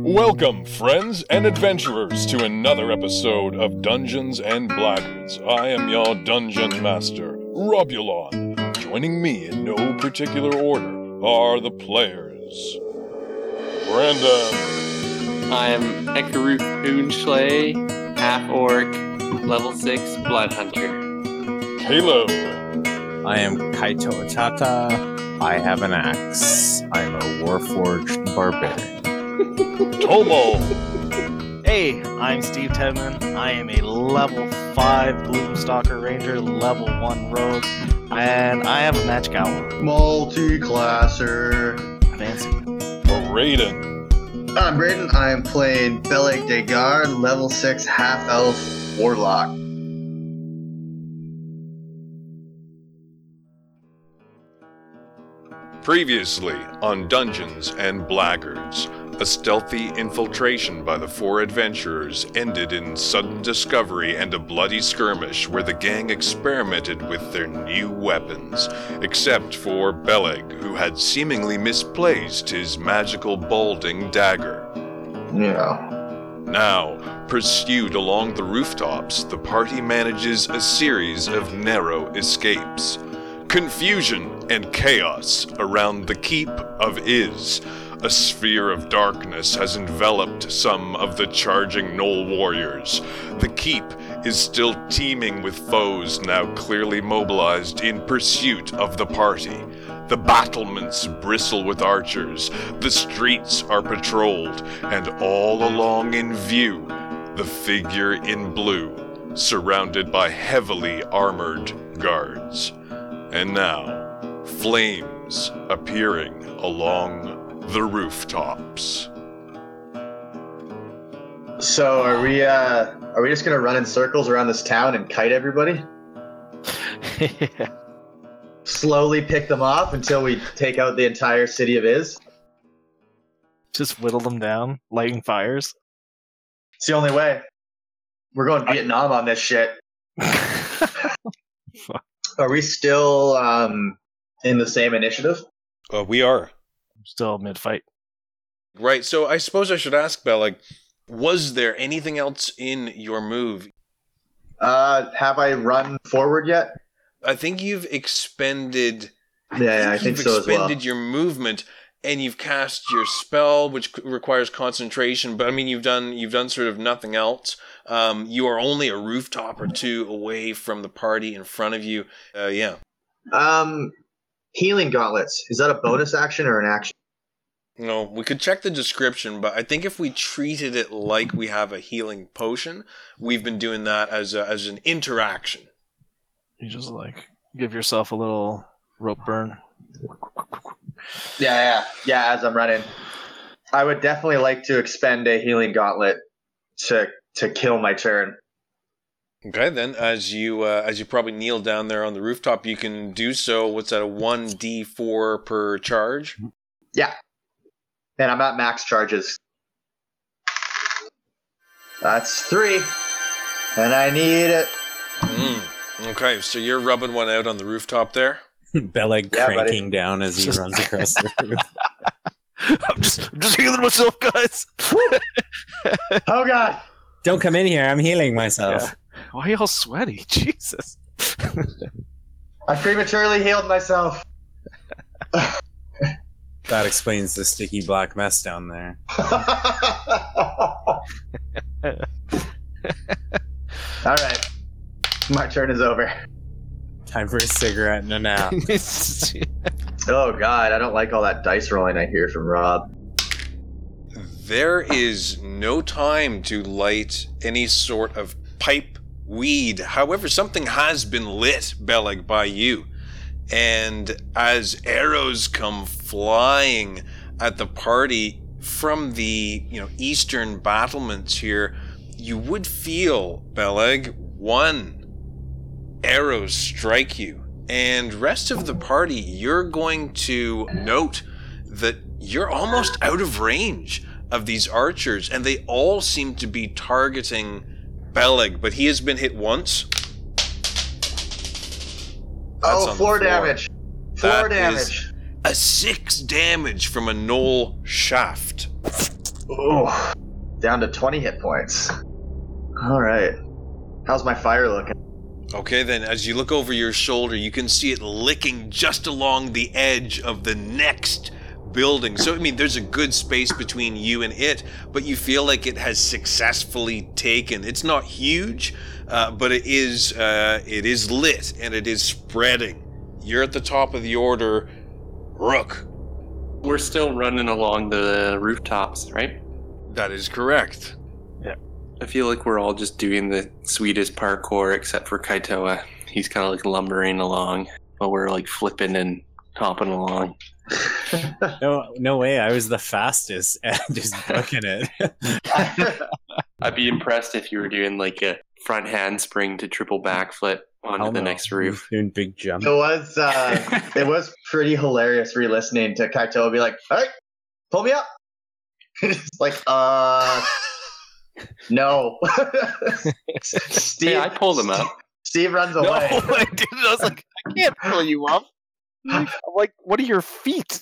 Welcome, friends and adventurers, to another episode of Dungeons and Blackguards. I am your dungeon master, Robulon. Joining me in no particular order are the players. Brandon. I am Ekarut Oonschley, half-orc, level 6 blood hunter. Caleb. I am Kaito Otata. I have an axe. I'm a Warforged barbarian. Tomo. Hey, I'm Steve Tedman. I am a level 5 Gloomstalker Ranger, level 1 rogue, and I have a magic owl. Multi-classer. Fancy. Raiden. I'm Braden. I am playing Beleg Degard, level 6 half-elf warlock. Previously on Dungeons and Blackguards, a stealthy infiltration by the four adventurers ended in sudden discovery and a bloody skirmish where the gang experimented with their new weapons, except for Beleg, who had seemingly misplaced his magical balding dagger. Yeah. Now, pursued along the rooftops, the party manages a series of narrow escapes. Confusion and chaos around the Keep of Iz. A sphere of darkness has enveloped some of the charging Knoll warriors. The Keep is still teeming with foes now clearly mobilized in pursuit of the party. The battlements bristle with archers, the streets are patrolled, and all along in view, the figure in blue, surrounded by heavily armored guards. And now, flames appearing along the rooftops. So are we just gonna run in circles around this town and kite everybody? Yeah. Slowly pick them off until we take out the entire city of Iz? Just whittle them down, lighting fires. It's the only way. We're going Vietnam on this shit. Are we still in the same initiative? We are. Still mid-fight. Right, so I suppose I should ask, Beleg, was there anything else in your move? Have I run forward yet? I think you've expended... Yeah, I think so as well. You've expended your movement, and you've cast your spell, which requires concentration, but I mean, you've done sort of nothing else. You are only a rooftop or two away from the party in front of you. Yeah. Healing gauntlets. Is that a bonus action or an action? No, we could check the description, but I think if we treated it like we have a healing potion, we've been doing that as an interaction. You just give yourself a little rope burn. Yeah, as I'm running. I would definitely like to expend a healing gauntlet to kill my turn. Okay, then as you probably kneel down there on the rooftop, you can do so. What's that, a 1d4 per charge? Yeah. And I'm at max charges. That's 3. And I need it. Okay, so you're rubbing one out on the rooftop there? Beleg cranking down as he runs across the roof. I'm just healing myself, guys. Oh, God. Don't come in here. I'm healing myself. Yeah. Why are you all sweaty? Jesus. I prematurely healed myself. That explains the sticky black mess down there. All right. My turn is over. Time for a cigarette and a nap. Oh, God. I don't like all that dice rolling I hear from Rob. There is no time to light any sort of pipe weed. However, something has been lit, Beleg, by you. And as arrows come flying at the party from the eastern battlements here, you would feel, Beleg, one arrow strike you. And rest of the party, you're going to note that you're almost out of range of these archers, and they all seem to be targeting Beleg, but he has been hit once. That's 4 damage. 4 damage. A 6 damage from a Knoll shaft. Oh, down to 20 hit points. All right. How's my fire looking? Okay, then, as you look over your shoulder, you can see it licking just along the edge of the next building. So, I mean, there's a good space between you and it, but you feel like it has successfully taken. It's not huge, but it is lit, and it is spreading. You're at the top of the order. Rook. We're still running along the rooftops, right? That is correct. I feel like we're all just doing the sweetest parkour except for Kaitoa. He's kind of like lumbering along while we're like flipping and hopping along. No way. I was the fastest at just booking it. I'd be impressed if you were doing like a front handspring to triple backflip onto the next roof. Doing big jump. It was pretty hilarious re-listening to Kaito be like, "All right, pull me up." It's like, no. Steve, Hey, I pulled him up. Steve runs No, away. I didn't. I was like, I can't pull you up. I'm like, what are your feet?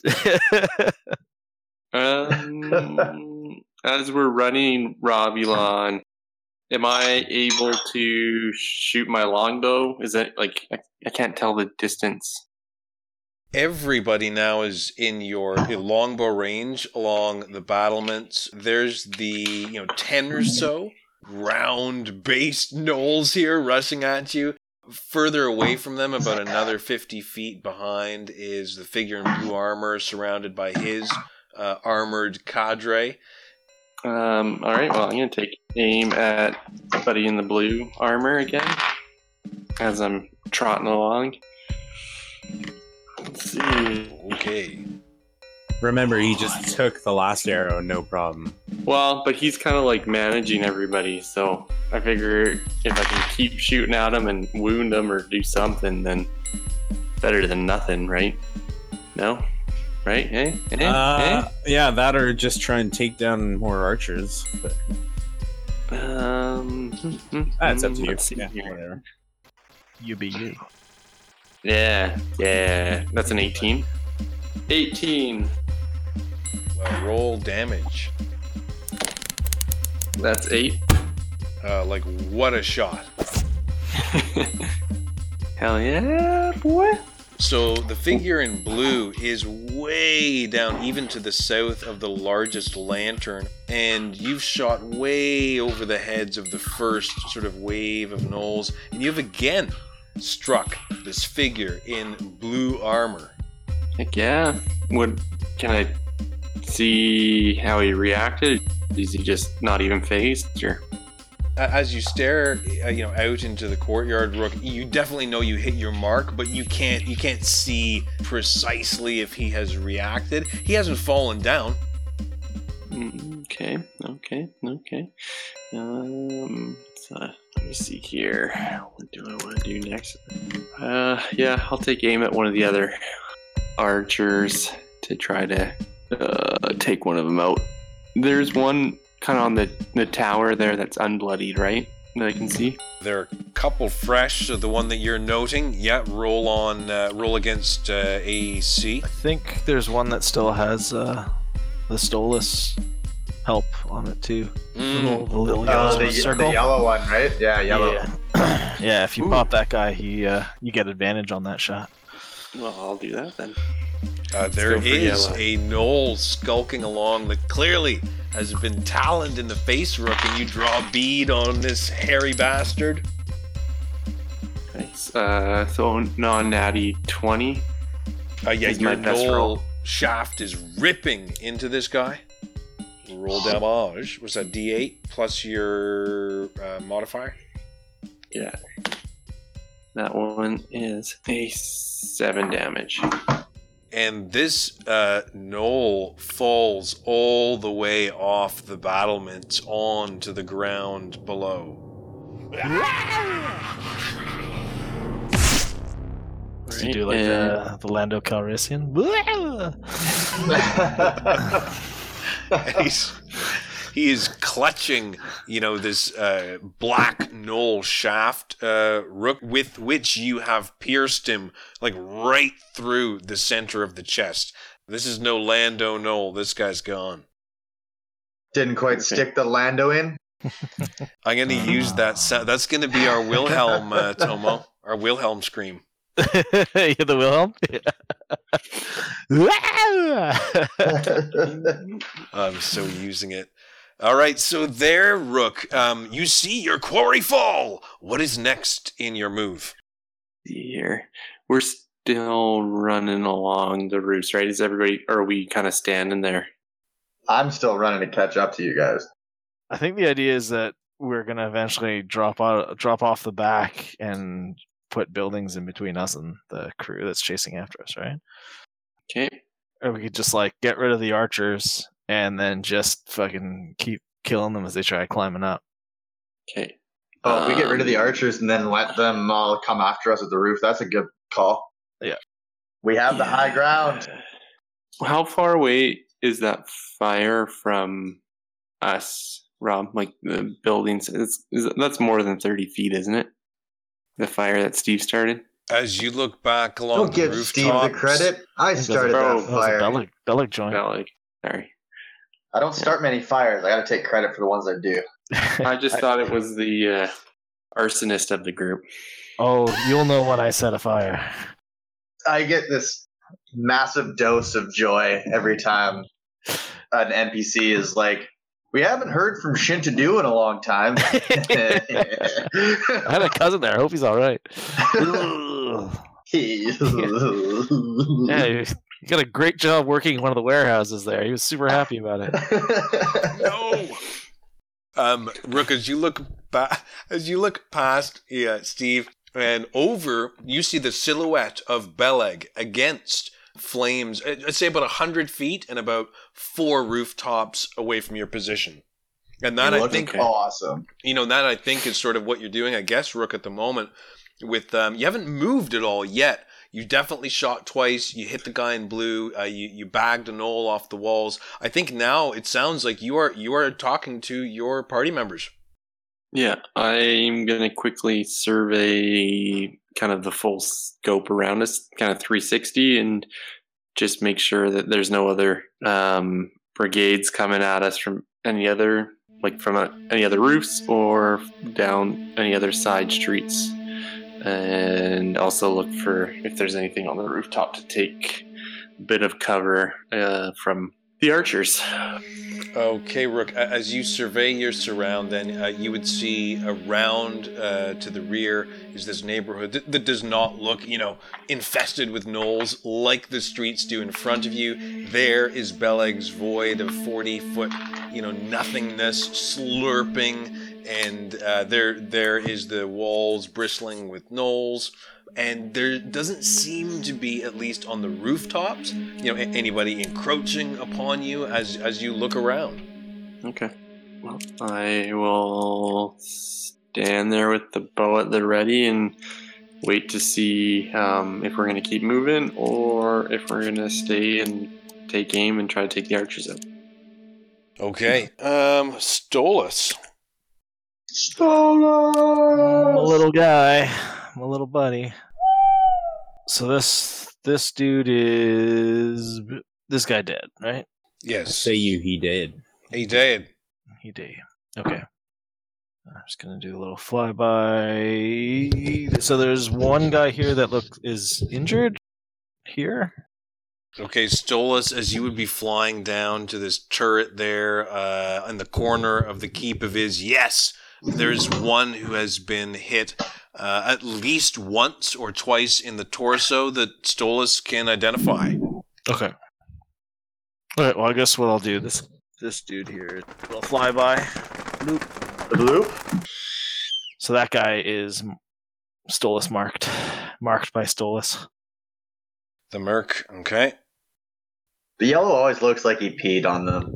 As we're running Robulon, am I able to shoot my longbow? Is that like I can't tell the distance? Everybody now is in your longbow range along the battlements. There's the 10 or so round-based gnolls here rushing at you. Further away from them, about another 50 feet behind, is the figure in blue armor surrounded by his armored cadre. All right, well, I'm going to take aim at buddy in the blue armor again as I'm trotting along. Let's see. Okay. Remember, he just took the last arrow, no problem. Well, but he's kind of like managing everybody, so I figure if I can keep shooting at him and wound him or do something, then better than nothing, right? No? Right? Yeah, that or just try and take down more archers. But that's up to you. Let's see Yeah, here. whatever. You be you. Yeah. That's an 18. 18. Well, roll damage. That's 8. Like, what a shot. Hell yeah, boy. So the figure in blue is way down, even to the south of the largest lantern, and you've shot way over the heads of the first sort of wave of gnolls, and you've again struck this figure in blue armor. Heck yeah. Can I see how he reacted? Is he just not even phased? Or? As you stare, out into the courtyard, Rook, you definitely know you hit your mark, but you can't see precisely if he has reacted. He hasn't fallen down. Okay. So, let me see here. What do I want to do next? Yeah, I'll take aim at one of the other archers to try to take one of them out. There's one kind of on the tower there that's unbloodied, right? That I can see. There are a couple fresh, so the one that you're noting, roll against AC. I think there's one that still has the Stolas help on it too. The little yellow the circle. yellow one, right? Yeah, yellow. Yeah. Yeah, if you pop that guy, you get advantage on that shot. Well, I'll do that then. There go for is yellow. a gnoll skulking along that clearly has been taloned in the face, Rook, and you draw a bead on this hairy bastard. Nice. So non-natty 20. Yeah, Is your my best gnoll roll. shaft is ripping into this guy. Roll damage. What's that, D8 plus your modifier? Yeah. That one is a 7 damage. And this gnoll falls all the way off the battlements onto the ground below. Does he do like the Lando Calrissian? He is clutching, this black gnoll shaft, Rook, with which you have pierced him, like, right through the center of the chest. This is no Lando Knoll. This guy's gone. Didn't quite stick the Lando in. I'm going to use that sound. That's going to be our Wilhelm, Tomo. Our Wilhelm scream. The Wilhelm? I'm so using it. All right, so there, Rook. You see your quarry fall. What is next in your move? Here. We're still running along the roofs, right? Is everybody, or are we kind of standing there? I'm still running to catch up to you guys. I think the idea is that we're gonna eventually drop off the back and put buildings in between us and the crew that's chasing after us, right? Okay. Or we could just like get rid of the archers and then just fucking keep killing them as they try climbing up. Okay. Oh, we get rid of the archers and then let them all come after us at the roof. That's a good call. Yeah. We have the high ground. How far away is that fire from us, Rob? Like the buildings? That's more than 30 feet, isn't it? The fire that Steve started? As you look back along Don't the give rooftops, Steve the credit. I started that fire. Bellic joint. Like, sorry. I don't start many fires. I got to take credit for the ones I do. I just thought it was the arsonist of the group. Oh, you'll know when I set a fire. I get this massive dose of joy every time an NPC is like, we haven't heard from Shintadu in a long time. I had a cousin there. I hope he's all right. Yeah, you got a great job working in one of the warehouses there. He was super happy about it. No. Rook, as you look past Steve, and over, you see the silhouette of Beleg against flames, I'd say about 100 feet and about 4 rooftops away from your position. And that, I think, awesome. That I think is sort of what you're doing, I guess, Rook, at the moment. With you haven't moved at all yet. You definitely shot twice. You hit the guy in blue. You bagged a knoll off the walls. I think now it sounds like you are talking to your party members. Yeah, I'm going to quickly survey kind of the full scope around us, kind of 360, and just make sure that there's no other brigades coming at us from any other roofs or down any other side streets. And also look for if there's anything on the rooftop to take a bit of cover from the archers. Okay, Rook, as you survey your surround, then you would see around to the rear is this neighborhood that does not look, infested with gnolls like the streets do in front of you. There is Beleg's void of 40-foot, nothingness slurping, and there is the walls bristling with gnolls. And there doesn't seem to be, at least on the rooftops, anybody encroaching upon you as you look around. Okay. Well, I will stand there with the bow at the ready and wait to see if we're going to keep moving or if we're going to stay and take aim and try to take the archers out. Okay. Stolas. My little guy. My little buddy. So this dude is this guy dead, right? Yes. Say he did. He did. He did. Okay. I'm just gonna do a little flyby. So there's one guy here that is injured here. Okay, Stolas, as you would be flying down to this turret there in the corner of the keep of yes, there's one who has been hit at least once or twice in the torso that Stolas can identify. Okay. All right. Well, I guess what I'll do this dude here will fly by. Bloop. So that guy is Stolas marked by Stolas. The Merc. Okay. The yellow always looks like he peed on them.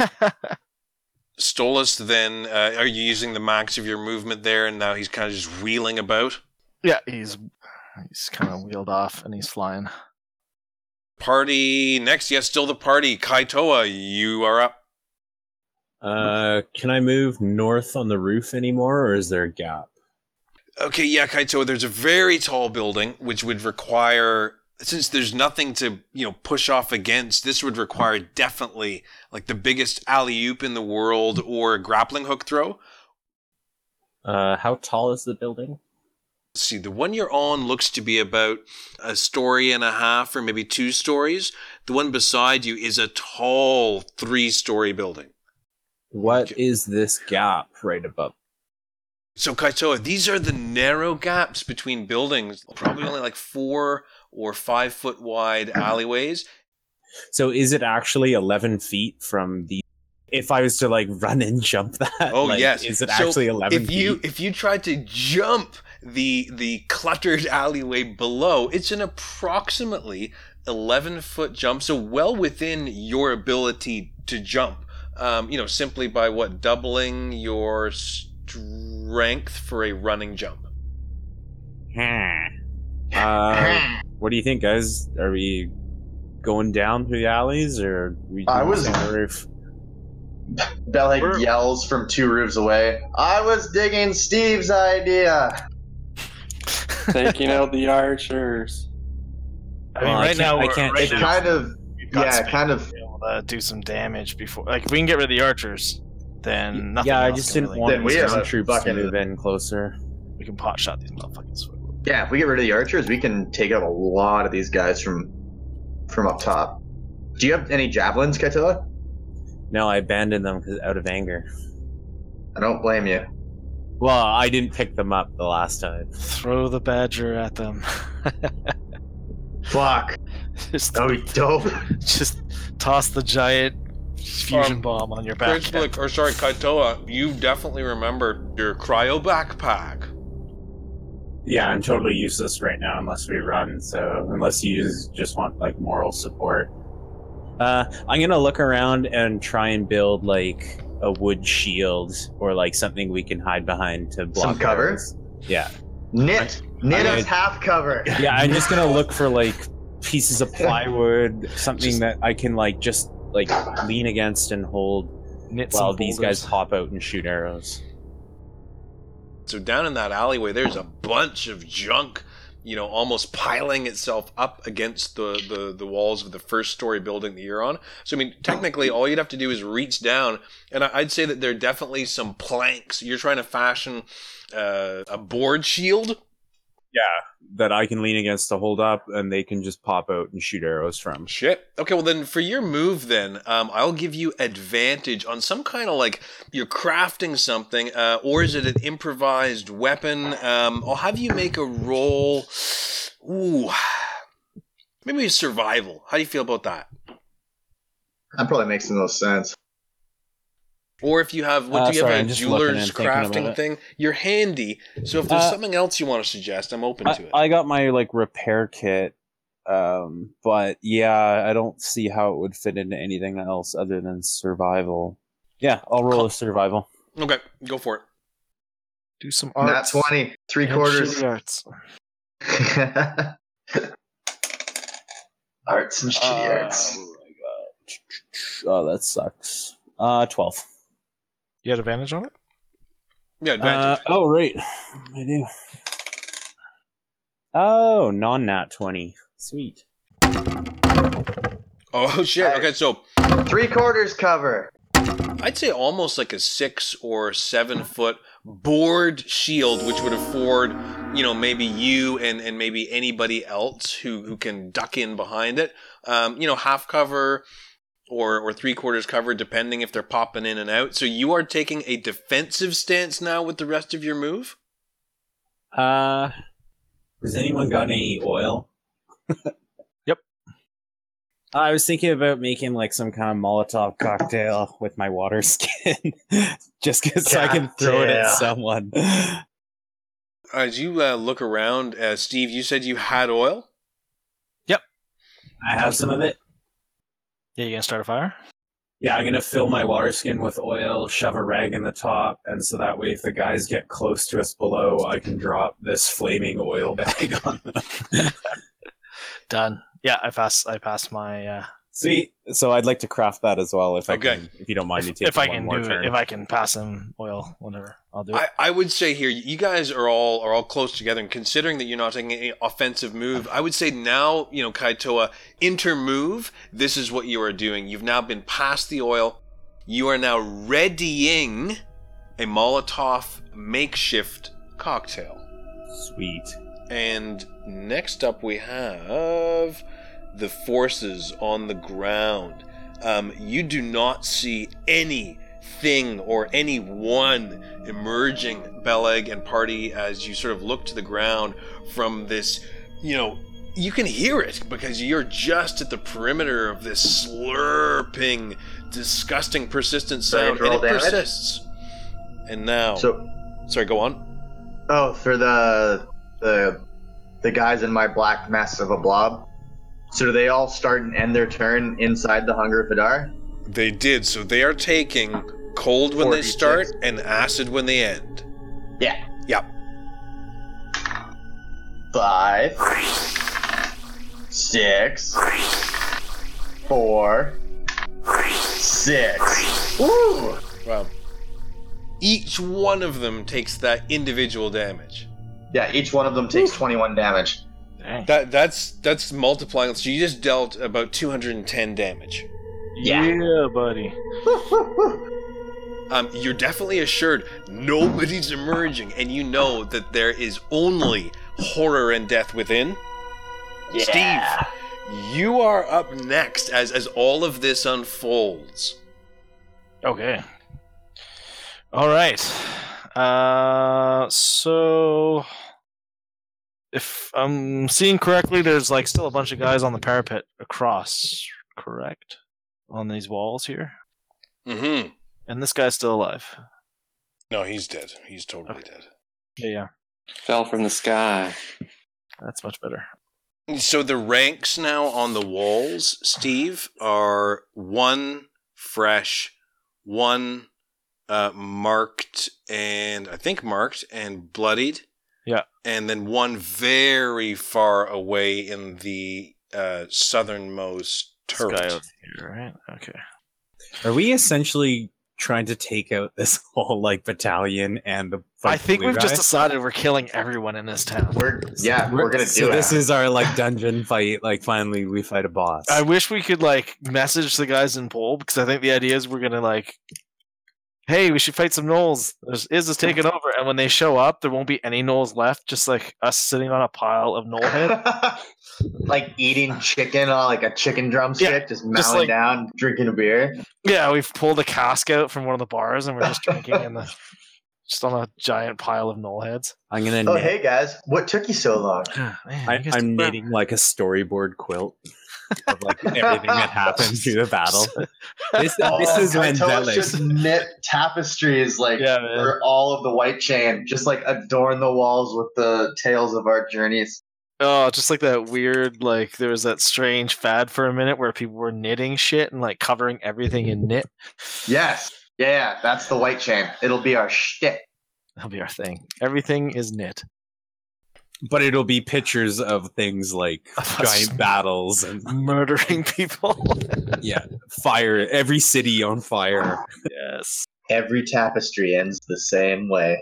Stolas, then, are you using the max of your movement there, and now he's kind of just wheeling about? Yeah, he's kind of wheeled off, and he's flying. Party next. Yes, still the party. Kaitoa, you are up. Can I move north on the roof anymore, or is there a gap? Okay, yeah, Kaitoa, there's a very tall building, which would require since there's nothing to, push off against, this would require definitely like the biggest alley-oop in the world or a grappling hook throw. How tall is the building? Let's see, the one you're on looks to be about a story and a half or maybe 2 stories. The one beside you is a tall 3-story building. What is this gap right above? So Kaitoa, these are the narrow gaps between buildings, probably only like 4 or 5 foot wide alleyways. So is it actually 11 feet from the... If I was to like run and jump that, Oh yes, is it actually 11 feet? If you tried to jump the cluttered alleyway below, it's an approximately 11-foot jump, so well within your ability to jump. Simply by doubling your strength for a running jump. What do you think, guys? Are we going down through the alleys, or are we I doing was- on the roof? Belhead yells from 2 roofs away. I was digging Steve's idea. Taking out the archers. I mean, Well, I right can't- now, I we're, can't- right It's now, kind of, we've got yeah, space kind of. to be able to do some damage before. Like, if we can get rid of the archers, then nothing. Yeah, I else just can didn't really- want Then we the have a stormtroops to fucking- move in closer. We can pot shot these motherfuckers. Yeah, if we get rid of the archers, we can take out a lot of these guys from up top. Do you have any javelins, Kaitoa? No, I abandoned them out of anger. I don't blame you. Well, I didn't pick them up the last time. Throw the badger at them. Fuck. just, Oh, dope. just toss the giant fusion bomb on your back. Kaitoa, you definitely remember your cryo backpack. Yeah, I'm totally useless right now unless we run, so unless you just want like moral support. I'm gonna look around and try and build like a wood shield or like something we can hide behind to block Some cover? arrows. Yeah. Knit us half cover. Yeah, I'm just gonna look for like pieces of plywood, something that I can like just like lean against and hold Knit while some these guys boulders. pop out and shoot arrows. So down in that alleyway, there's a bunch of junk, almost piling itself up against the walls of the 1st-story building that you're on. So, I mean, technically, all you'd have to do is reach down, and I'd say that there are definitely some planks. You're trying to fashion a board shield. Yeah, that I can lean against to hold up, and they can just pop out and shoot arrows from. Shit. Okay, well then for your move then, I'll give you advantage on some kind of like you're crafting something, or is it an improvised weapon? I'll have you make a roll. Ooh. Maybe a survival. How do you feel about that? That probably makes the most sense. Or if you have, do you sorry, have I'm a just looking jeweler's and thinking about crafting it. thing? You're handy. So if there's something else you want to suggest, I'm open to it. I got my like repair kit, but yeah, I don't see how it would fit into anything else other than survival. Yeah, I'll roll a survival. Okay, go for it. Do some Nat arts. 20, 3 and quarters. shitty arts. Arts and shitty arts. Oh my god. Oh, that sucks. 12. You had advantage on it? Yeah, advantage. Oh, right. I do. Oh, non-nat 20. Sweet. Oh shit. Okay, so 3 quarters cover. I'd say almost like a 6 or 7 foot board shield, which would afford, maybe you and maybe anybody else who can duck in behind it. Half cover or 3/4 cover, depending if they're popping in and out. So you are taking a defensive stance now with the rest of your move? Has anyone got any oil? Yep. I was thinking about making like some kind of Molotov cocktail with my water skin, just because I can throw it at Cocktail. someone. As you look around, Steve, you said you had oil? I have some of it. Yeah, you gonna start a fire? Yeah, I'm gonna fill my water skin with oil, shove a rag in the top, and so that way if the guys get close to us below, I can drop this flaming oil bag on them. Done. Yeah, I passed my Sweet. So I'd like to craft that as well, if I Okay. can, if you don't mind me taking If I one can more do turn. it, if I can pass him oil, whatever, I'll do it. I would say here, you guys are all close together, and considering that you're not taking any offensive move, I would say now, Kaitoa, intermove. This is what you are doing. You've now been past the oil. You are now readying a Molotov makeshift cocktail. Sweet. And next up, we have the forces on the ground. You do not see anything or anyone emerging, Beleg and party, as you sort of look to the ground from this, you can hear it because you're just at the perimeter of this slurping, disgusting, persistent sound, and it persists. And now, sorry, go on. Oh, for the guys in my black mess of a blob. So do they all start and end their turn inside the Hunger Fadar? They did, so they are taking cold when they 4d6. start and acid when they end. Yeah. Yep. 5, 6, 4, 6. Woo! Wow. Each one of them takes that individual damage. Yeah, each one of them takes 21 damage. Dang. That's multiplying. So you just dealt about 210 damage. Yeah, buddy. You're definitely assured nobody's emerging, and you know that there is only horror and death within. Yeah. Steve, you are up next as all of this unfolds. Okay. All right. So if I'm seeing correctly, there's like still a bunch of guys on the parapet across, correct? On these walls here. Mm-hmm. And this guy's still alive. No, he's dead. He's totally dead. Yeah. Fell from the sky. That's much better. So the ranks now on the walls, Steve, are 1 fresh, 1 marked and bloodied. Yeah. And then 1 very far away in the southernmost This guy turret. over here, right? Okay. Are we essentially trying to take out this whole battalion and the? I think blue we've just guy? decided we're killing everyone in this town. We're gonna do So it. this is our dungeon fight. Finally, we fight a boss. I wish we could message the guys in Pole, because I think the idea is we're gonna hey, we should fight some gnolls. Iz is taking over, and when they show up, there won't be any gnolls left, just us sitting on a pile of gnoll head. Eating chicken on a chicken drumstick, just mowing like- down, drinking a beer. Yeah, we've pulled a cask out from one of the bars, and we're just drinking just on a giant pile of gnoll heads. I'm gonna. Oh, knit. hey guys, what took you so long? I'm knitting a storyboard quilt of everything that happened through the battle. This is when Kaito's Zealous. just knit tapestries Yeah, man. for all of the white chain, just adorn the walls with the tales of our journeys. Oh, just like that weird, there was that strange fad for a minute where people were knitting shit and covering everything in knit. Yes, yeah, that's the white chain. It'll be our shtick. That'll be our thing. Everything is knit. But it'll be pictures of things like giant battles and Murdering people. fire. Every city on fire. Yes. Every tapestry ends the same way.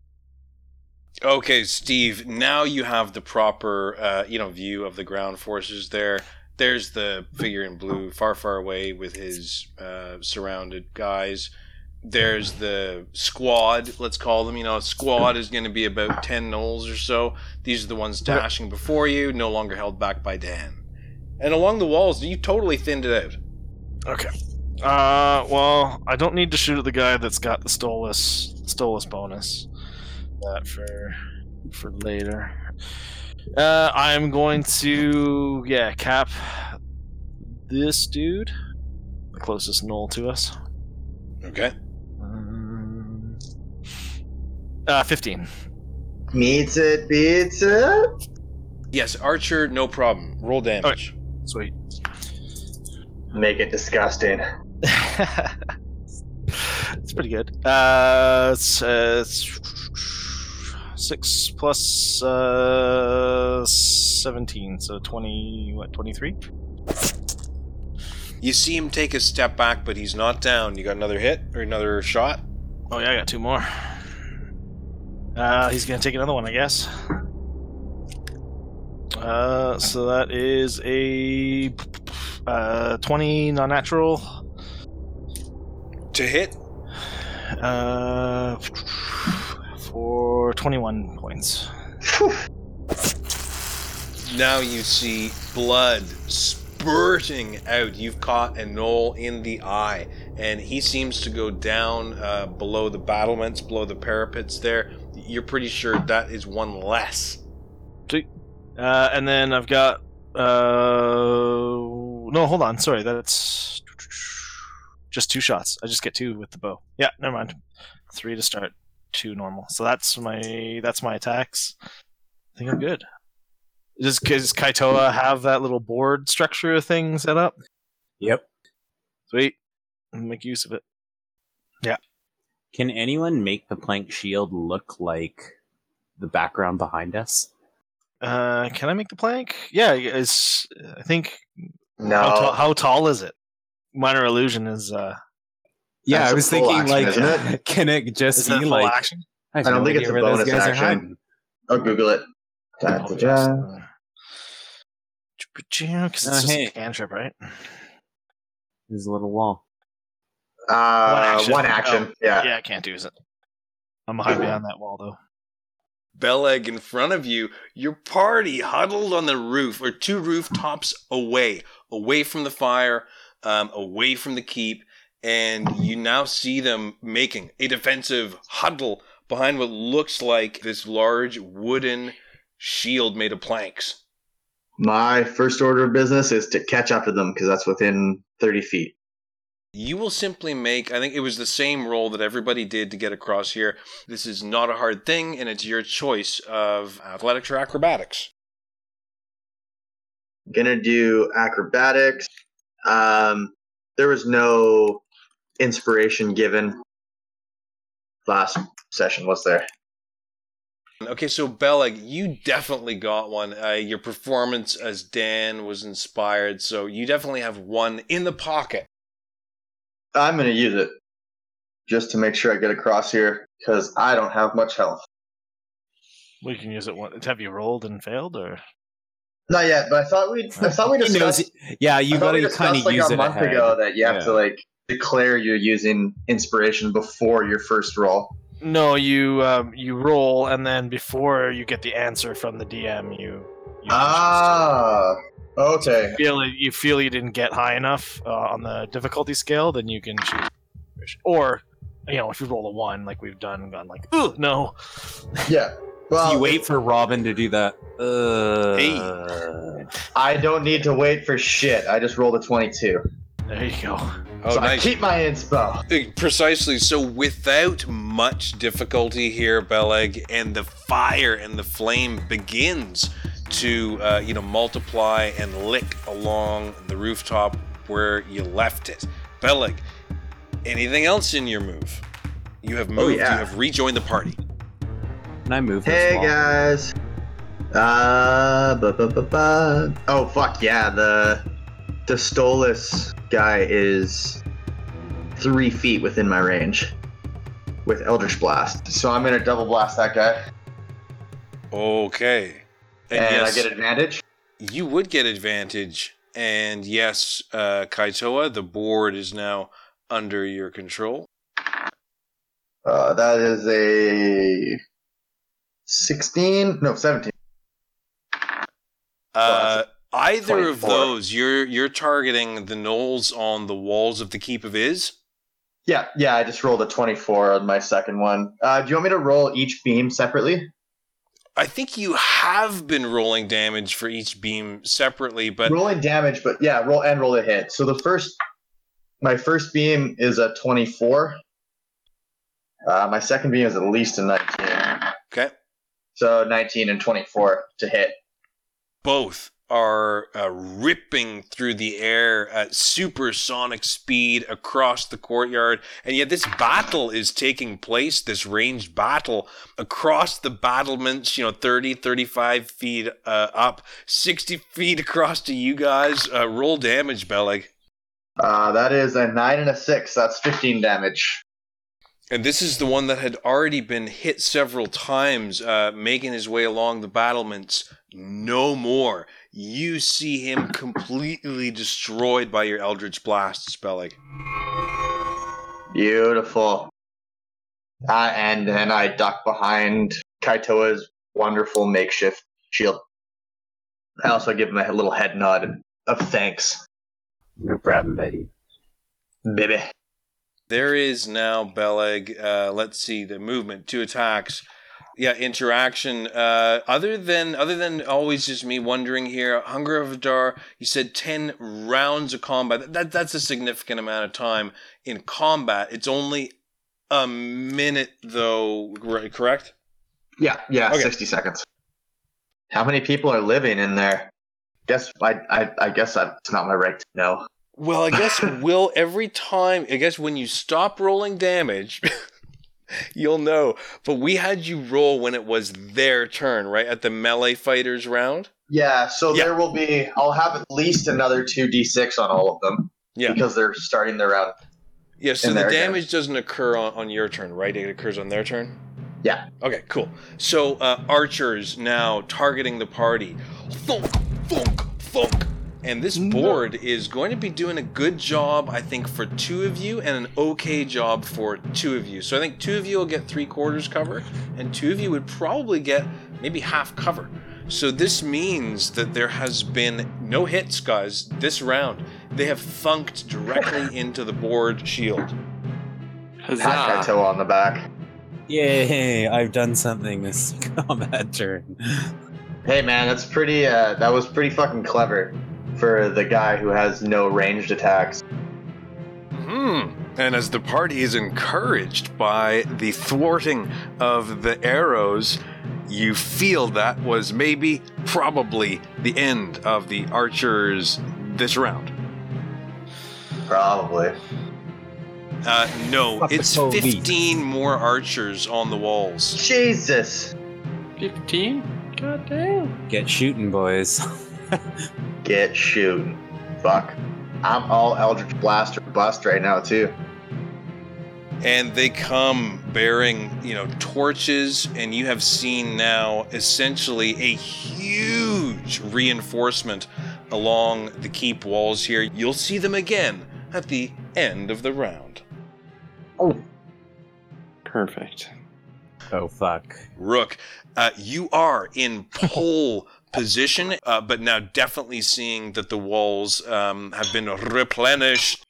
Okay, Steve, now you have the proper, view of the ground forces there. There's the figure in blue, far, far away with his surrounded guys. There's the squad, let's call them. A squad is going to be about 10 gnolls or so. These are the ones dashing before you, no longer held back by Dan. And along the walls, you totally thinned it out. Okay. Well, I don't need to shoot at the guy that's got the Stolus bonus. That for later. I'm going to cap this dude, the closest gnoll to us. Okay. 15. Meets it, beats it. Yes, Archer, no problem. Roll damage. Sweet. Make it disgusting. It's pretty good. It's 6 plus 17, so 23. You see him take a step back, but he's not down. You got another hit or another shot? Oh yeah, I got 2 more. He's gonna take another one, I guess. So that is a 20 non-natural. To hit? For 21 points. Now you see blood spurting out. You've caught a gnoll in the eye, and he seems to go down below the battlements, below the parapets there. You're pretty sure that is one less. And then I've got... No, hold on. Sorry, that's... Just 2 shots. I just get 2 with the bow. Yeah, never mind. 3 to start, 2 normal. So that's my attacks. I think I'm good. Does Kaitoa have that little board structure thing set up? Yep. Sweet. I'll make use of it. Yeah. Can anyone make the plank shield look like the background behind us? Can I make the plank? Yeah, I think... No. How tall is it? Minor illusion is... Yeah, That's I was a full thinking, action, like, isn't it? can it just is that be full like... action? I don't think it's a bonus action. I'll Google it. Because it's just hey. a cantrip, right? There's a little wall. One action. Oh, Yeah. Yeah, I can't use it. I'm hiding behind that wall, though. Beleg in front of you, your party huddled on the roof, or 2 rooftops away from the fire, away from the keep, and you now see them making a defensive huddle behind what looks like this large wooden shield made of planks. My first order of business is to catch up to them because that's within 30 feet. You will simply make, I think it was the same roll that everybody did to get across here. This is not a hard thing, and it's your choice of athletics or acrobatics. I'm gonna do acrobatics. There was no inspiration given last session, was there? Okay, so Beleg, you definitely got one. Your performance as Dan was inspired, so you definitely have one in the pocket. I'm gonna use it just to make sure I get across here because I don't have much health. We can use it. Have you rolled and failed, or Not yet, but I thought we discussed. Yeah, you got to kind of use like it a month ahead. ago that you have Yeah. to like declare you're using inspiration before your first roll. no? You roll, and then before you get the answer from the DM, you Okay. you feel you didn't get high enough on the difficulty scale, then you can choose. Or, if you roll a 1, like we've done, and gone like, ooh, no. Yeah. Well, You wait for Robin to do that. I don't need to wait for shit. I just rolled a 22. There you go. Oh, So I nice. keep my inspo. Precisely. So without much difficulty here, Beleg, and the fire and the flame begins to, multiply and lick along the rooftop where you left it. Beleg, anything else in your move? You have moved. yeah. You have rejoined the party. Can I move Hey this wall? guys. Oh fuck yeah! The Stolas guy is 3 feet within my range with Eldritch Blast. So I'm gonna double blast that guy, Okay. and yes, I get advantage. you would get advantage. And yes, Kaitoa, the board is now under your control. That is a 16. No, 17. Either of 24. those, you're targeting the gnolls on the walls of the Keep of Iz. Yeah. I just rolled a 24 on my second one. Do you want me to roll each beam separately? I think you have been rolling damage for each beam separately, but Rolling damage, but yeah, roll a hit. So my first beam is a 24. My second beam is at least a 19. okay, So 19 and 24 to hit. both are ripping through the air at supersonic speed across the courtyard, and yet this battle is taking place, this ranged battle across the battlements, 30, 35 feet up, 60 feet across to you guys. Roll damage, Beleg. That is a 9 and a 6. That's 15 damage. And this is the one that had already been hit several times, making his way along the battlements. No more. You see him completely destroyed by your Eldritch Blast, Spelling. Beautiful. And then I duck behind Kaitoa's wonderful makeshift shield. I also give him a little head nod of thanks. No problem, Betty. Baby. There is now, Beleg, let's see, the movement, 2 attacks. Yeah, interaction. Other than always just me wondering here, Hunger of Adar, you said 10 rounds of combat. That's a significant amount of time in combat. It's only a minute, though, correct? Yeah, Okay. 60 seconds. How many people are living in there? I guess it's not my right to know. Well, I guess when you stop rolling damage, you'll know. But we had you roll when it was their turn, right? At the melee fighters round? Yeah, so Yeah. there will be, I'll have at least another 2d6 on all of them. Yeah. Because they're starting their round. Yeah, so in the their damage doesn't occur on your turn, right? It occurs on their turn? Yeah. Okay, cool. So, archers now targeting the party. Thunk, thunk, thunk. And this board is going to be doing a good job, I think, for 2 of you, and an okay job for 2 of you. So I think 2 of you will get 3/4 cover, and 2 of you would probably get maybe half cover. So this means that there has been no hits, guys, this round. They have thunked directly into the board shield. Pat Huzzah. Kaitoa on the back. Yay! I've done something this combat turn. Hey man, that was pretty fucking clever for the guy who has no ranged attacks. And as the party is encouraged by the thwarting of the arrows, you feel that was probably the end of the archers this round. Probably. No, Fuck the it's police. 15 more archers on the walls. Jesus! 15? God damn. Get shooting, boys. Get shooting. Fuck. I'm all Eldritch Blaster bust right now too. And they come bearing, torches, and you have seen now essentially a huge reinforcement along the keep walls here. You'll see them again at the end of the round. Perfect. Oh, fuck. Rook, you are in pole position, but now definitely seeing that the walls have been replenished.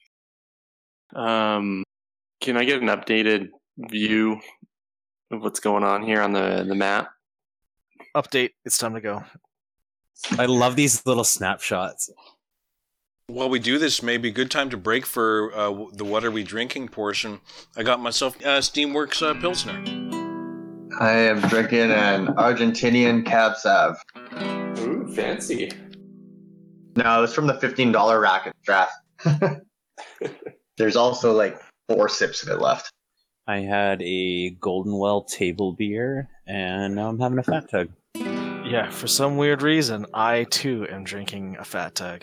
Can I get an updated view of what's going on here on the map? Update. It's time to go. I love these little snapshots. While we do this, maybe a good time to break for the what are we drinking portion. I got myself Steamworks Pilsner. I am drinking an Argentinian Cab Sav. Ooh, fancy. No, it's from the $15 racket draft. There's also like 4 sips of it left. I had a Golden Well table beer, and now I'm having a Fat Tug. Yeah, for some weird reason, I too am drinking a Fat Tug.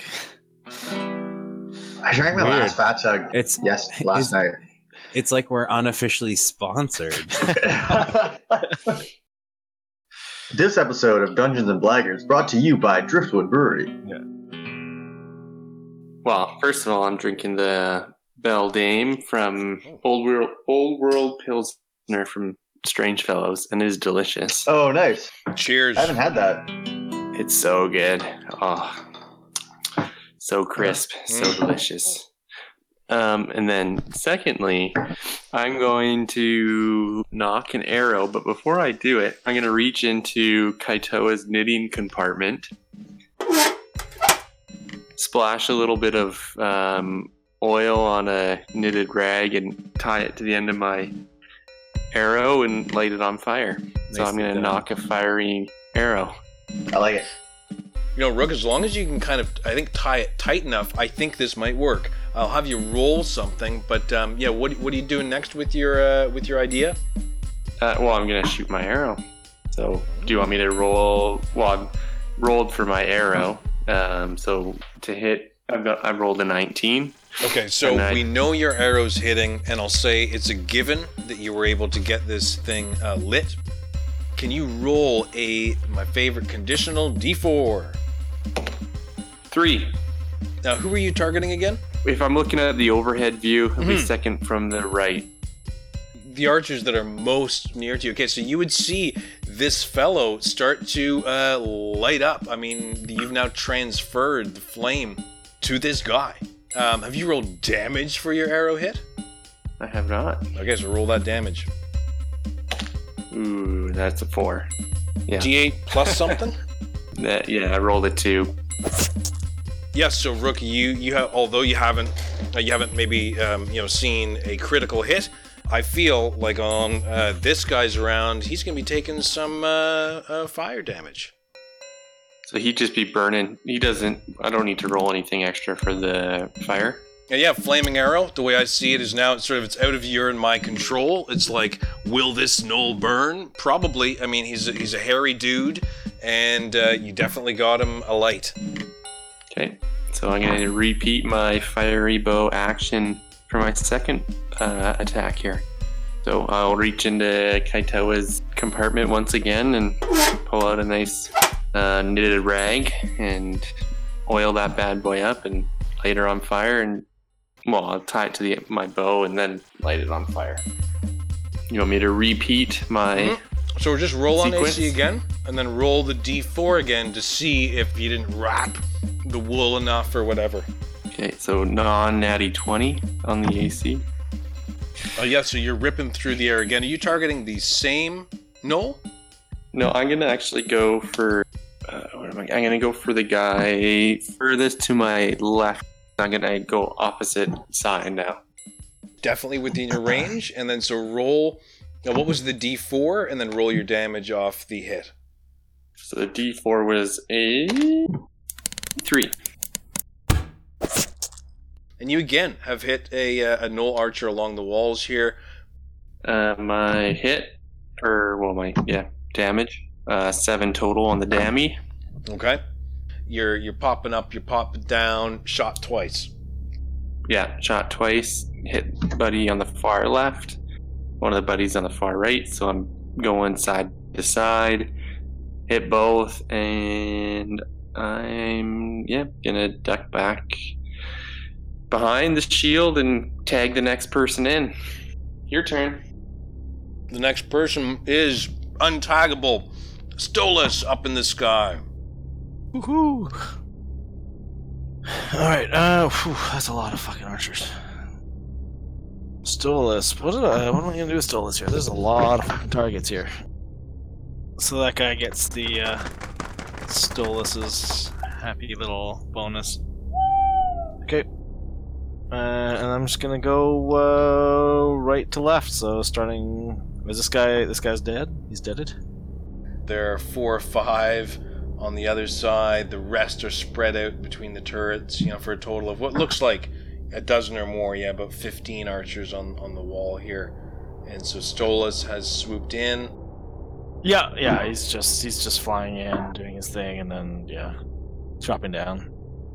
I drank my Weird. last Fat Tug. It's Last night. It's like we're unofficially sponsored. This episode of Dungeons and Blaggers brought to you by Driftwood Brewery. Well, first of all, I'm drinking the Belle Dame from Old World Pilsner from Strange Fellows, and it is delicious. Oh, nice. Cheers. I haven't had that. It's so good. Oh, so crisp, so delicious. And then secondly, I'm going to knock an arrow, but before I do it, I'm going to reach into Kaitoa's knitting compartment, splash a little bit of oil on a knitted rag, and tie it to the end of my arrow and light it on fire. So I'm Nicely going to done. knock a fiery arrow. I like it. Rook, as long as you can kind of, I think, tie it tight enough, I think this might work. I'll have you roll something, but yeah, what are you doing next with your idea? Well, I'm going to shoot my arrow. So do you want me to roll? Well, I've rolled for my arrow. So to hit, I've rolled a 19. Okay, so And we know your arrow's hitting, and I'll say it's a given that you were able to get this thing lit. Can you roll my favorite conditional D4? 3. Now, who are you targeting again? If I'm looking at the overhead view, it'll be second from the right. The archers that are most near to you. Okay, so you would see this fellow start to light up. I mean, you've now transferred the flame to this guy. Have you rolled damage for your arrow hit? I have not. Okay, so roll that damage. Ooh, that's a 4. Yeah. D8 plus something? Yeah, I rolled a 2. Yes, so Rook, you have, although you haven't maybe seen a critical hit, I feel like on this guy's round, he's gonna be taking some fire damage. So he'd just be burning. I don't need to roll anything extra for the fire. And yeah, flaming arrow. The way I see it is now it's out of your and my control. It's like, will this gnoll burn? Probably. I mean, he's a hairy dude, and you definitely got him a light. Okay, so I'm going to repeat my fiery bow action for my second attack here. So I'll reach into Kaitoa's compartment once again and pull out a nice knitted rag and oil that bad boy up and light her on fire. And I'll tie it to my bow and then light it on fire. You want me to repeat my So we'll just roll sequence? on AC again, and then roll the D4 again to see if you didn't wrap the wool enough or whatever. Okay, so non-natty 20 on the AC. Oh yeah, so you're ripping through the air again. Are you targeting the same gnoll? No, I'm gonna actually go for. I'm gonna go for the guy furthest to my left. I'm gonna go opposite side now. Definitely within your range, and then so roll. Now, what was the D4, and then roll your damage off the hit. So the D4 was a 3. And you again have hit a gnoll archer along the walls here. My hit, my damage. 7 total on the dammy. Okay, you're popping up, you're popping down, shot twice. Yeah, shot twice. Hit buddy on the far left. One of the buddies on the far right. So I'm going side to side. Hit both, and I'm gonna duck back behind the shield and tag the next person in. Your turn. The next person is untaggable. Stolas up in the sky. Woohoo! Alright, that's a lot of fucking archers. Stolas. What am I gonna do with Stolas here? There's a lot of fucking targets here. So that guy gets the Stolas's happy little bonus. Okay. And I'm just gonna go right to left, so starting... Is this guy's dead? He's deaded? There are 4 or 5 on the other side. The rest are spread out between the turrets, for a total of what looks like a dozen or more. Yeah, about 15 archers on the wall here. And so Stolas has swooped in. Yeah, he's just flying in, doing his thing, and then dropping down.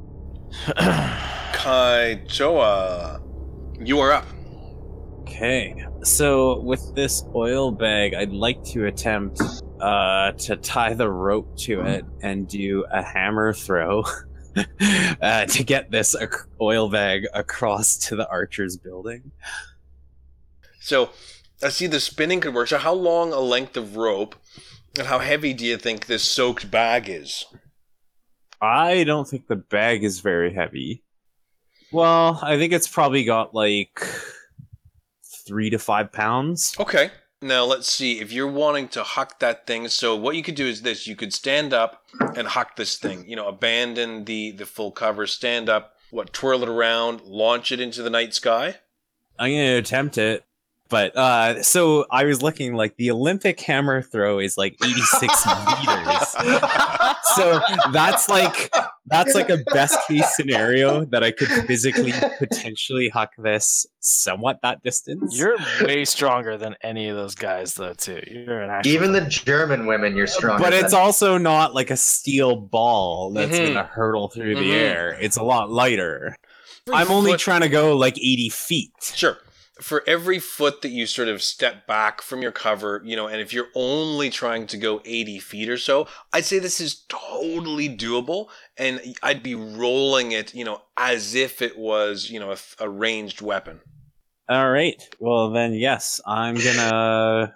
Kaitoa, you are up. Okay, so with this oil bag, I'd like to attempt to tie the rope to it and do a hammer throw to get this oil bag across to the archer's building. So I see the spinning could work. So how long a length of rope, and how heavy do you think this soaked bag is? I don't think the bag is very heavy. Well, I think it's probably got like 3 to 5 pounds. Okay. Now let's see. If you're wanting to huck that thing, so what you could do is this: you could stand up and huck this thing. Abandon the full cover, stand up, twirl it around, launch it into the night sky. I'm gonna attempt it. But, so I was looking, like, the Olympic hammer throw is, like, 86 meters. So that's like a best-case scenario that I could physically potentially huck this somewhat that distance. You're way stronger than any of those guys, though, too. You're an actual... Even the German women, you're stronger But than. it's also not like a steel ball that's going to hurtle through the air. It's a lot lighter. I'm only trying to go like 80 feet. Sure. For every foot that you sort of step back from your cover, and if you're only trying to go 80 feet or so, I'd say this is totally doable. And I'd be rolling it, as if it was, a ranged weapon. All right. Well, then, yes, I'm gonna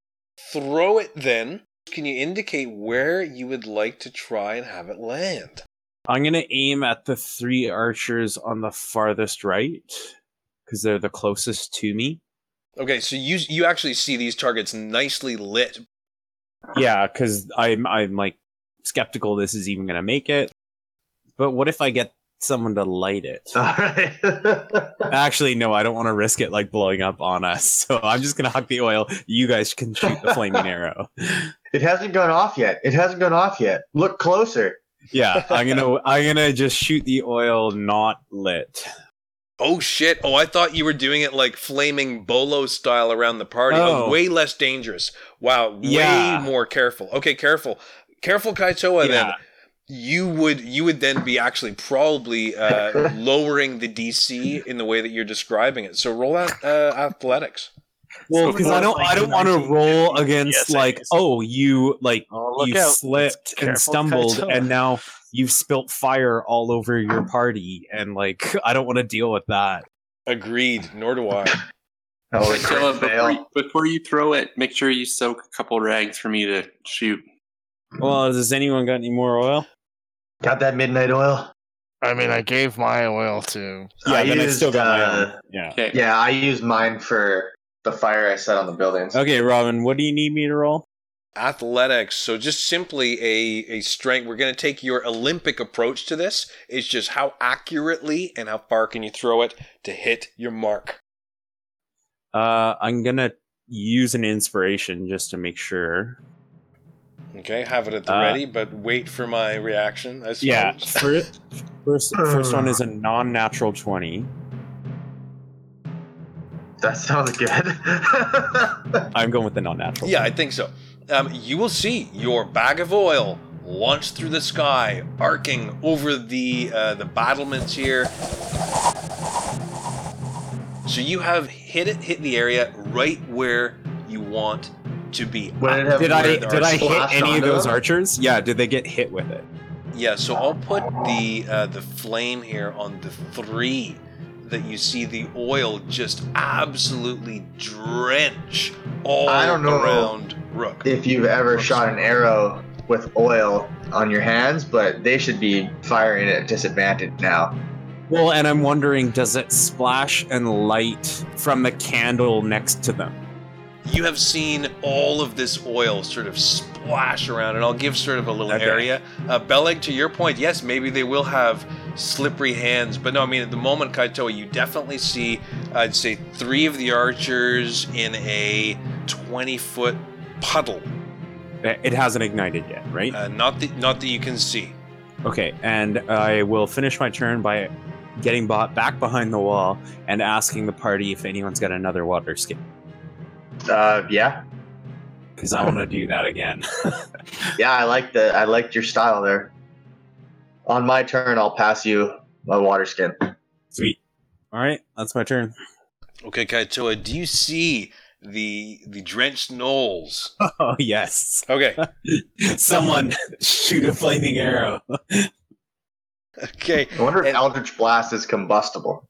throw it then. Can you indicate where you would like to try and have it land? I'm gonna aim at the 3 archers on the farthest right, because they're the closest to me. Okay, so you actually see these targets nicely lit. Yeah, because I'm like skeptical this is even gonna make it. But what if I get someone to light it? All right. Actually, no, I don't want to risk it like blowing up on us. So I'm just gonna huck the oil. You guys can shoot the flaming arrow. It hasn't gone off yet. Look closer. Yeah, I'm gonna just shoot the oil not lit. Oh shit! Oh, I thought you were doing it like flaming bolo style around the party. Oh. Way less dangerous. Wow, Yeah. way more careful. Okay, careful, Kaitoa. Yeah. Then you would then be actually probably lowering the DC in the way that you're describing it. So roll out athletics. Well, because I don't want to roll against you look out. slipped and Careful, stumbled Kaitoa. and now you've spilt fire all over your party and I don't want to deal with that. Agreed. Nor do I. Oh, Dylan, before you throw it, make sure you soak a couple rags for me to shoot. Well, does anyone got any more oil? Got that midnight oil? I mean, I gave my oil to. Yeah, I then I used, still got my own. Yeah. Okay. Yeah, I used mine for the fire I set on the buildings. Okay, Robin, what do you need me to roll? Athletics. So just simply a strength. We're going to take your Olympic approach to this. It's just how accurately and how far can you throw it to hit your mark. I'm gonna use an inspiration just to make sure. Okay, have it at the ready, but wait for my reaction, I suppose. Yeah, first one is a non-natural 20. That sounds good. I'm going with the non-natural. Yeah, I think so. You will see your bag of oil launch through the sky, arcing over the battlements here. So you have hit the area right where you want to be. Did I hit any of those archers? archers? Yeah, did they get hit with it? Yeah, so I'll put the flame here on the 3 that you see the oil just absolutely drench all I don't know around Rook. If you've ever shot an arrow with oil on your hands, but they should be firing at disadvantage now. Well, and I'm wondering, does it splash and light from the candle next to them? You have seen all of this oil sort of splash around, and I'll give sort of a little Okay. area. Beleg, to your point, yes, maybe they will have slippery hands, but no, I mean, at the moment, Kaitoa, you definitely see, I'd say, 3 of the archers in a 20-foot puddle. It hasn't ignited yet, right? Not that you can see. Okay, and I will finish my turn by getting back behind the wall and asking the party if anyone's got another water skin. Yeah. Because I want to do that again. Yeah, I liked your style there. On my turn, I'll pass you my water skin. Sweet. All right, that's my turn. Okay, Kaitoa, do you see the drenched gnolls? Oh, yes. Okay. Someone shoot a flaming arrow. Okay. I wonder if And- Eldritch Blast is combustible.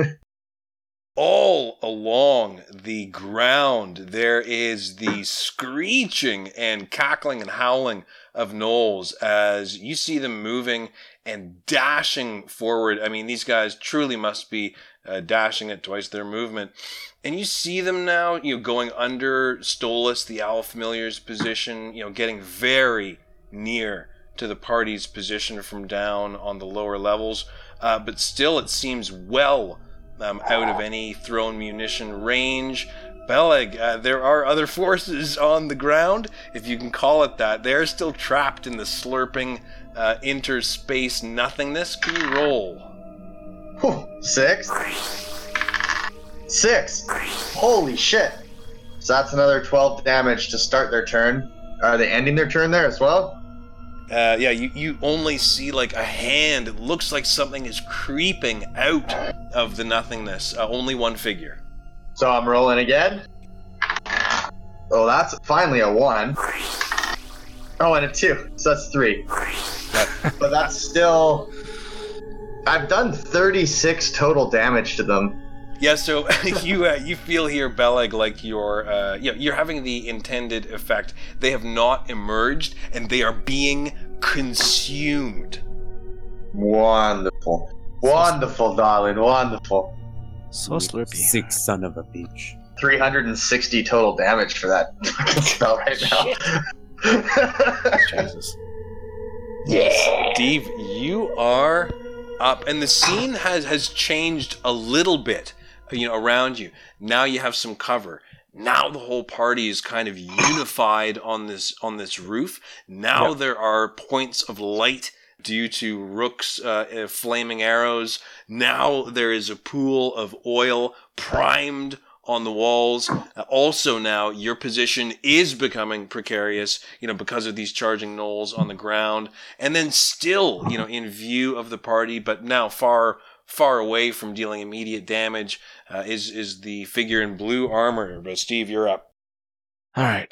All along the ground, there is the screeching and cackling and howling of gnolls as you see them moving and dashing forward. I mean, these guys truly must be dashing at twice their movement. And you see them now, going under Stolas, the Owl Familiar's position, getting very near to the party's position from down on the lower levels. But still, it seems well out of any thrown munition range. Beleg, there are other forces on the ground, if you can call it that. They're still trapped in the slurping interspace nothingness. Can you roll? Whew, 6? 6! Holy shit! So that's another 12 damage to start their turn. Are they ending their turn there as well? You only see like a hand. It looks like something is creeping out of the nothingness. Only one figure. So I'm rolling again. Oh, that's finally a 1. Oh, and a 2. So that's 3. But that's still... I've done 36 total damage to them. Yeah, so you feel here, Beleg, like you're having the intended effect. They have not emerged, and they are being consumed. Wonderful. Wonderful, darling. Wonderful. So slurpy. Sick son of a bitch. 360 total damage for that spell right now. Jesus. Yeah. Steve, you are up, and the scene has changed a little bit, around you. Now you have some cover. Now the whole party is kind of unified on this roof. Now there are points of light due to Rook's flaming arrows. Now there is a pool of oil primed on the walls. Also now your position is becoming precarious, because of these charging gnolls on the ground. And then still, in view of the party, but now far away from dealing immediate damage, is the figure in blue armor. But Steve, you're up. All right.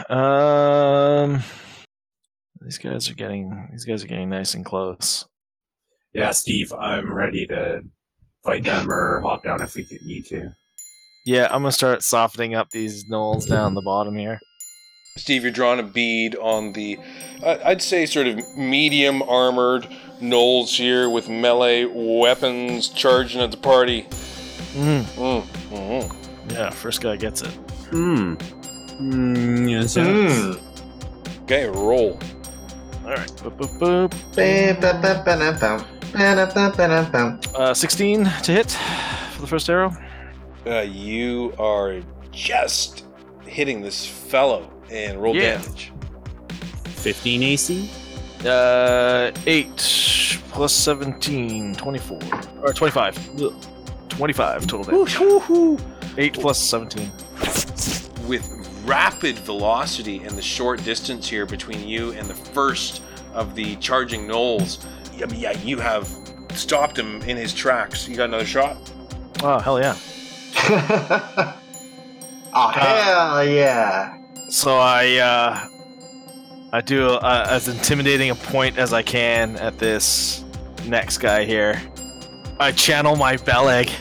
These guys are getting nice and close. Yeah, Steve, I'm ready to fight them or hop down if we need to. Yeah, I'm gonna start softening up these gnolls down the bottom here. Steve, you're drawing a bead on the, I'd say, sort of medium armored gnolls here with melee weapons charging at the party. Yeah, first guy gets it. Yes. Okay, roll. All right. Boop, boop. 16 to hit for the first arrow. You are just hitting this fellow and roll damage. 15 AC? 8 plus 17, 24. Or 25. Ugh. 25 total damage. 8 plus 17. With rapid velocity and the short distance here between you and the first of the charging gnolls, you have stopped him in his tracks. You got another shot? Oh, hell yeah. Oh, hell yeah. So I do as intimidating a point as I can at this next guy here. I channel my Beleg.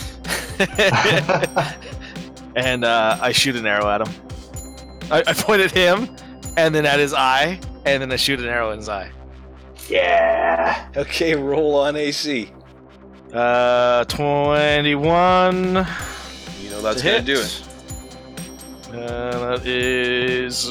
And I shoot an arrow at him. I point at him, and then at his eye, and then I shoot an arrow in his eye. Yeah. Okay, roll on AC. 21. That's gonna do it. That is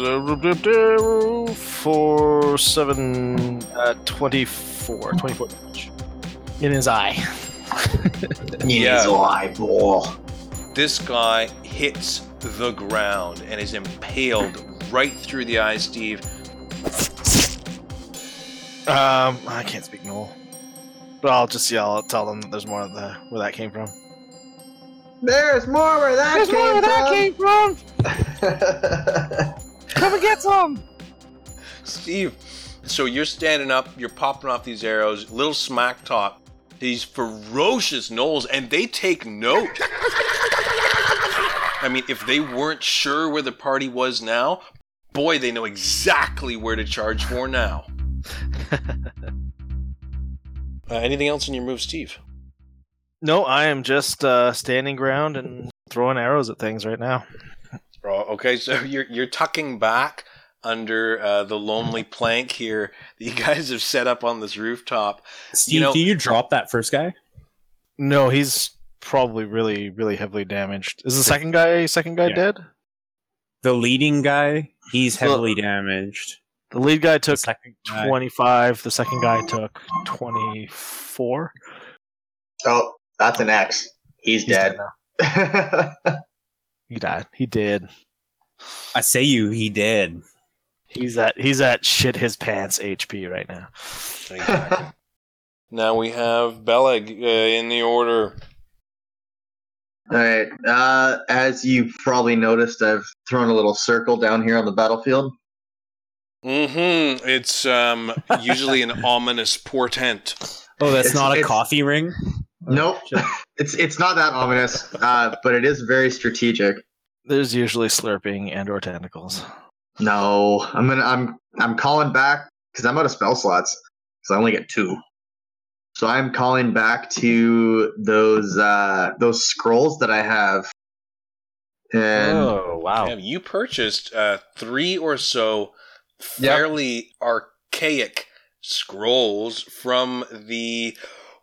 4, 7, 24 damage in his eye. His eyeball. This guy hits the ground and is impaled right through the eye, Steve. I can't speak Gnoll, but I'll tell them that there's more where that came from. There's more where that came from. Come and get some. Steve, so you're standing up, you're popping off these arrows, little smack top, these ferocious gnolls, and they take note. I mean, if they weren't sure where the party was now, boy, they know exactly where to charge for now. Anything else in your move, Steve? No, I am just standing ground and throwing arrows at things right now. Okay, so you're tucking back under the lonely plank here that you guys have set up on this rooftop. Steve, do you drop that first guy? No, he's probably really, really heavily damaged. Is the second guy dead? The leading guy, he's heavily damaged. The lead guy took The second guy- 25. The second guy took 24. Oh, that's an X. He's dead. now. He died. He did. I say he did. He's at shit his pants HP right now. Exactly. Now we have Beleg in the order. All right. As you've probably noticed, I've thrown a little circle down here on the battlefield. Mm-hmm. It's usually an ominous portent. Oh, that's It's- not a it's- coffee ring? Nope. It's not that ominous, but it is very strategic. There's usually slurping and or tentacles. No, I'm calling back because I'm out of spell slots. Because I only get 2. So I'm calling back to those scrolls that I have. And Oh, wow. Yeah, you purchased 3 or so fairly archaic scrolls from the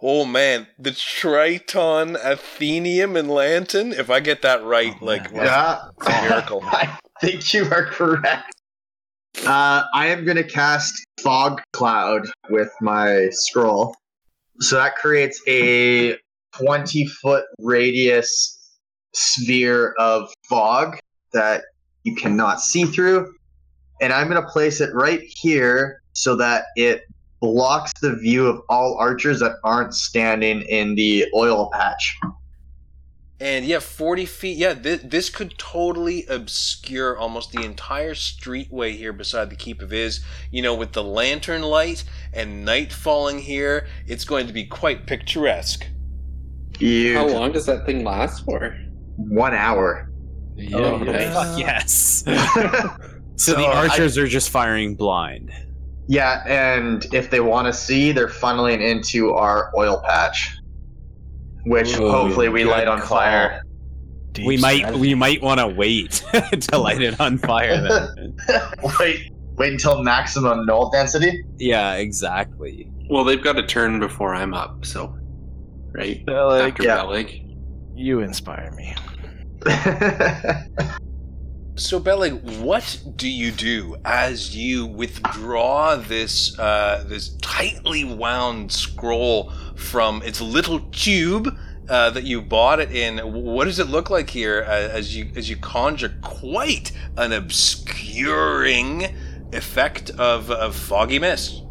Triton Athenium and Lantern. If I get that right, yeah, it's a miracle. I think you are correct. I am going to cast Fog Cloud with my scroll. So that creates a 20-foot radius sphere of fog that you cannot see through. And I'm going to place it right here so that it blocks the view of all archers that aren't standing in the oil patch. And yeah, 40 feet. Yeah, this could totally obscure almost the entire streetway here beside the Keep of Iz. You know, with the lantern light and night falling here, it's going to be quite picturesque. How long does that thing last for? 1 hour. Oh, nice. Fuck yes. So the archers are just firing blind. Yeah, and if they want to see, they're funneling into our oil patch, which Ooh, hopefully we good light on call. fire. Deep We strategy. might want to wait to light it on fire then. wait until maximum null density. Yeah, exactly. Well, they've got a turn before I'm up, so. Right? Beleg, After yeah. Beleg. you inspire me. So, Beleg, what do you do as you withdraw this this tightly wound scroll from its little tube that you bought it in? What does it look like here as you conjure quite an obscuring effect of foggy mist?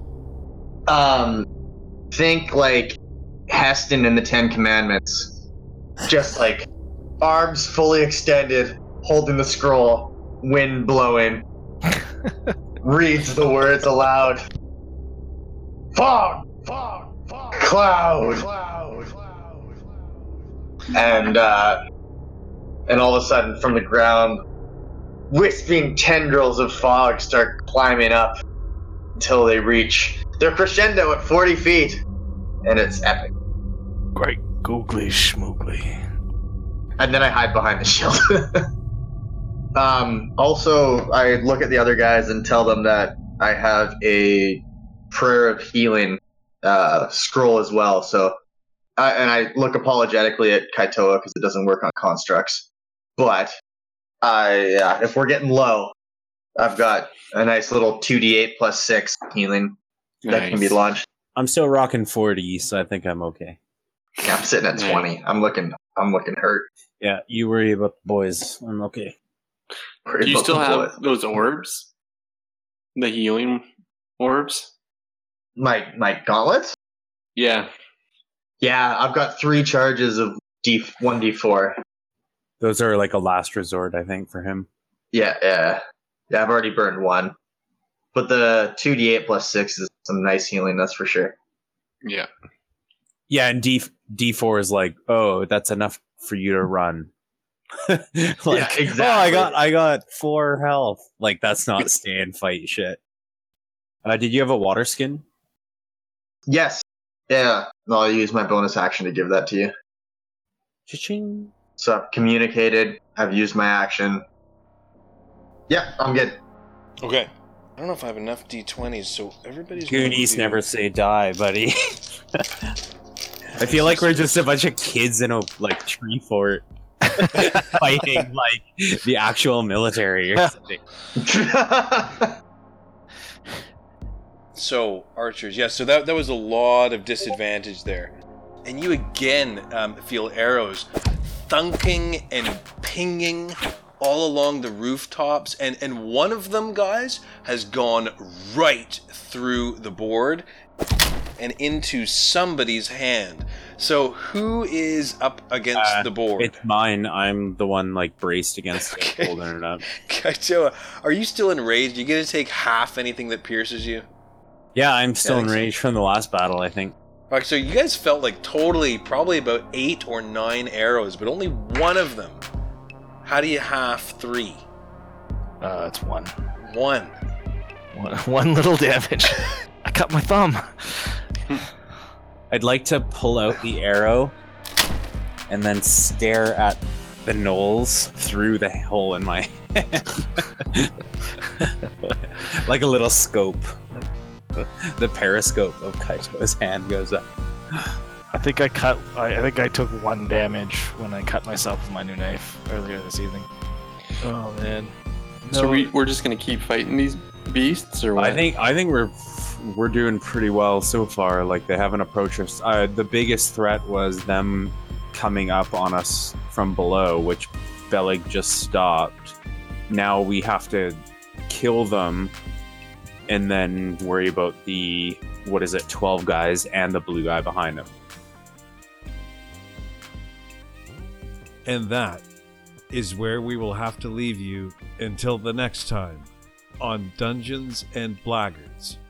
Think like Heston in the 10 Commandments, just like arms fully extended, holding the scroll, wind blowing, reads the words aloud. Fog, cloud, and all of a sudden from the ground, wisping tendrils of fog start climbing up until they reach their crescendo at 40 feet, and it's epic. Great googly schmoogly. And then I hide behind the shield. Also, I look at the other guys and tell them that I have a prayer of healing scroll as well. So, and I look apologetically at Kaitoa because it doesn't work on constructs. But if we're getting low, I've got a nice little 2d8 plus 6 healing that can be launched. I'm still rocking 40, so I think I'm okay. Yeah, I'm sitting at 20. I'm looking hurt. Yeah, you worry about the boys. I'm okay. Worried Do you about still the have boys. those orbs? The healing orbs? my gauntlets? Yeah. Yeah, I've got 3 charges of 1d4. Those are like a last resort, I think, for him. Yeah, I've already burned 1. But the 2d8 plus 6 is some nice healing, that's for sure. Yeah. Yeah, and D4 is like, oh, that's enough for you to run. like, Yeah, exactly. Oh, I got 4 health. Like, that's not stay and fight shit. Did you have a water skin? Yes. Yeah. I'll use my bonus action to give that to you. Cha-ching. So I've communicated. I've used my action. Yeah, I'm good. Okay. I don't know if I have enough d20s, so everybody's Goonies never say die, buddy. I feel like we're just a bunch of kids in a like tree fort fighting like the actual military or something. So, archers, yeah, so that was a lot of disadvantage there. And you again feel arrows thunking and pinging all along the rooftops, and one of them, guys, has gone right through the board and into somebody's hand. So who is up against the board? It's mine. I'm the one like braced against it, Okay. holding it up. Kaijoa, are you still enraged? You get to take half anything that pierces you? Yeah, I'm still Yeah, enraged from the last battle, I think. Alright, so you guys felt like probably about 8 or 9 arrows, but only one of them. How do you half 3? It's one. 1. One little damage. I cut my thumb. I'd like to pull out the arrow and then stare at the gnolls through the hole in my hand. Like a little scope. The periscope of Kaito's hand goes up. I think I took 1 damage when I cut myself with my new knife earlier this evening. Oh man. So we're just gonna keep fighting these beasts, or what? I think we're doing pretty well so far. Like, they haven't approached us. The biggest threat was them coming up on us from below, which Bellig just stopped. Now we have to kill them and then worry about the 12 guys and the blue guy behind them. And that is where we will have to leave you until the next time on Dungeons and Blackguards.